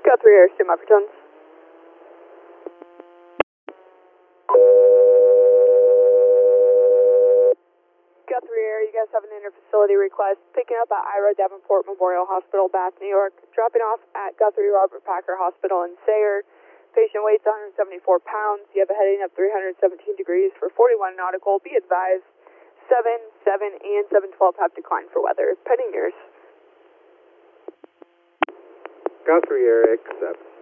Guthrie Air, Sim Uppertons. Guthrie Air, you guys have an inter-facility request. Picking up at Ira Davenport Memorial Hospital, Bath, New York. Dropping off at Guthrie Robert Packer Hospital in Sayre. Patient weighs 174 pounds. You have a heading of 317 degrees for 41 nautical. Be advised, 7, 7, and 712 have declined for weather. Pending yours. Guthrie Air, accept.